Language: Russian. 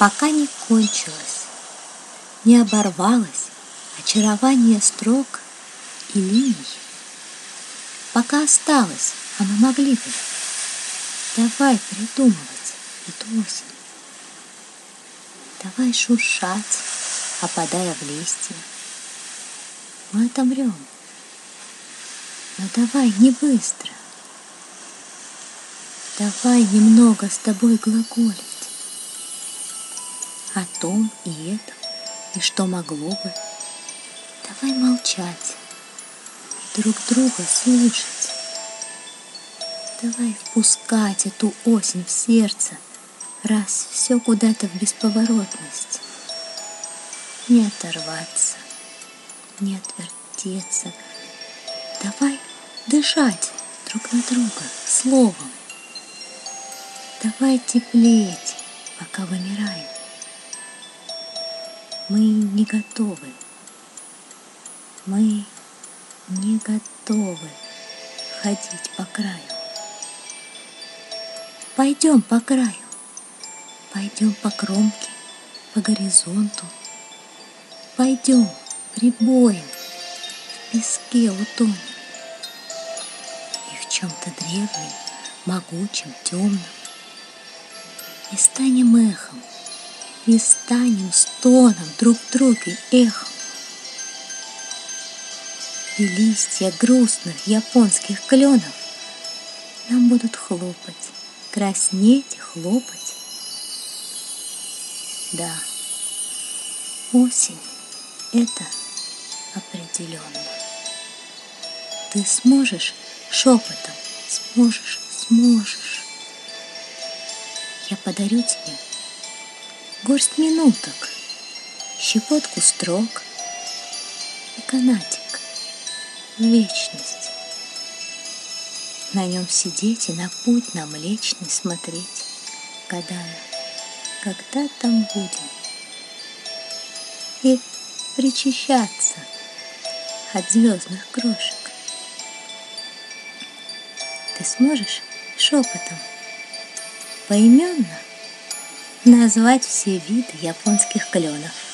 пока не кончилось, не оборвалось очарование строк и линий, пока осталось, а мы могли бы. Давай придумывать эту осень. Давай шуршать, опадая в листья. Мы отомрем, но давай не быстро. Давай немного с тобой глаголить о том и этом, и что могло бы. Давай молчать и друг друга слушать. Давай впускать эту осень в сердце, раз все куда-то в бесповоротность. Не оторваться, не отвертеться. Давай дышать друг на друга словом. Давай теплеть, пока вымираем. Мы не готовы. Мы не готовы ходить по краю. Пойдем по краю. Пойдем по кромке, по горизонту. Пойдем прибоем, в песке утонем. И в чем-то древнем, могучем, темном. И станем эхом, и станем стоном друг друга эхом. И листья грустных японских кленов нам будут хлопать, краснеть и хлопать. Да, осень — это определенно. Ты сможешь шепотом, сможешь. Я подарю тебе горсть минуток, щепотку строк и канатик в вечность. На нем сидеть и на путь на Млечный смотреть, гадая, когда там будем, и причащаться от звездных крошек. Ты сможешь шепотом поименно назвать все виды японских кленов?